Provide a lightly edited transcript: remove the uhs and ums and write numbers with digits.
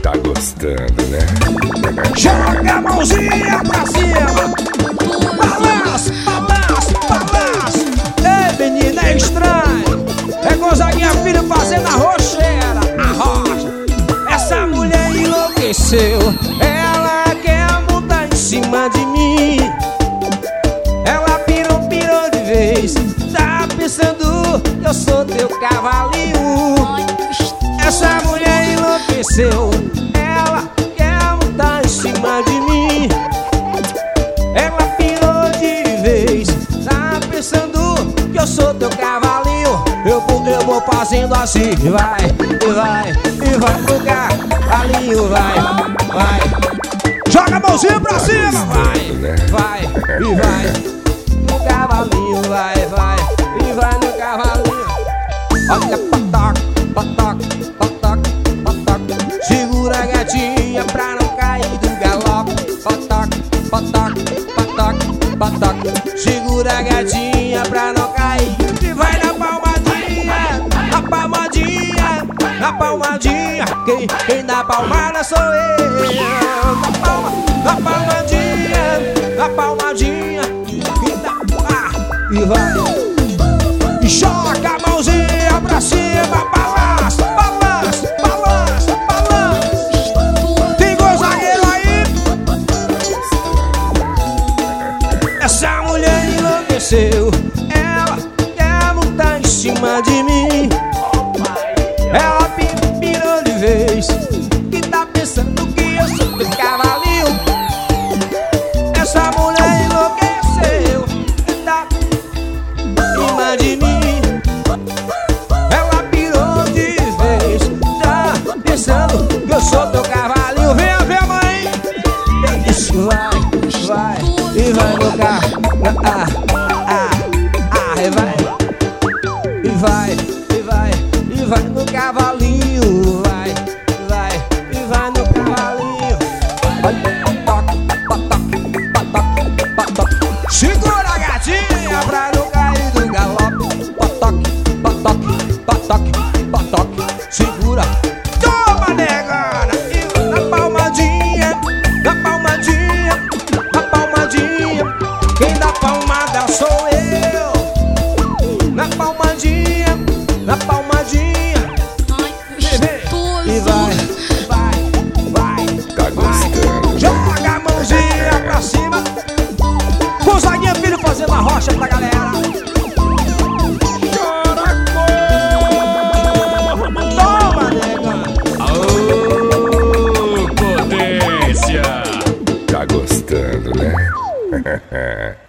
Tá gostando, né? Joga a mãozinha pra cima. Balança, balança, balança. Ei, menina, é estranho. É Gonzaguinha Filho fazendo a rocheira, a rocha. Essa mulher enlouqueceu. Ela quer montar em cima de mim. Ela pirou de vez. Tá pensando que eu sou teu cavalinho. Essa mulher enlouqueceu. Ela quer montar em cima de mim. Ela pirou de vez. Tá pensando que eu sou teu cavalinho. Eu vou fazendo assim. Vai, e vai pro cavalinho. Vai. Joga a mãozinha pra cima. Vai, e vai no cavalinho. Vai, e vai no cavalinho. Olha, patoque. Segura a gatinha pra não cair do galope. Patoque. Segura a gatinha pra não cair. E vai na palmadinha. Quem dá palmada sou eu. Na palmadinha. Quem dá e vai. E joga a mãozinha pra cima. Balança. Tem Gonzagueiro aí? Essa mulher enlouqueceu. Ela quer montar em cima de mim. Ela pirou de vez. Que tá pensando que eu sou teu cavalinho. Essa mulher enlouqueceu. Tá em cima de mim. Ela pirou de vez. Tá pensando que eu sou teu cavalinho. Venha ver, mãe. Eu disse vai. E vai no carro. E vai no cavalinho. Vai no cavalinho. Patoque. Segura a gatinha pra não cair do galope. Patoque. Segura. Toma, negana. E na palmadinha. Quem dá palmada sou eu. Na palmadinha. E vai. Tá gostando. Joga a mãozinha pra cima. Gonzaguinha Filho fazendo a rocha pra galera. Toma, nega. Aô, potência. Tá gostando, né?